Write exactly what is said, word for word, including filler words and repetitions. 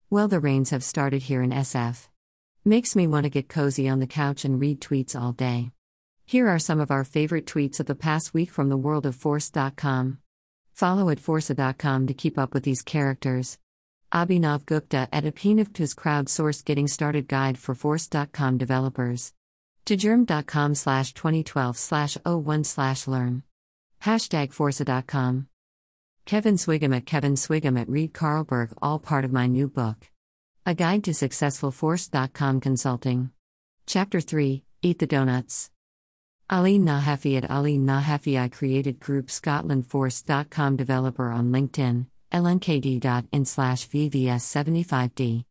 Well, the rains have started here in S F. Makes me want to get cozy on the couch and read tweets all day. Here are some of our favorite tweets of the past week from the world of Force dot com. Follow at Forza dot com to keep up with these characters. Abhinav Gupta at Abhinav's crowdsourced Getting Started Guide for Force dot com developers. Tgerm dot com slash twenty twelve slash oh one slash learn. Hashtag Forza dot com. Kevin Swigum at Kevin Swigum at Reed Carlberg, all part of my new book. A Guide to Successful Force dot com Consulting. Chapter three, Eat the Donuts. Ali Nahafi at Ali Nahafi. I created Group Scotland Force dot com developer on LinkedIn, lnkd dot in slash v v s seventy-five d.